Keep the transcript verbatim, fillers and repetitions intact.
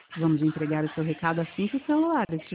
Vamos entregar o seu recado assim que o celular estiver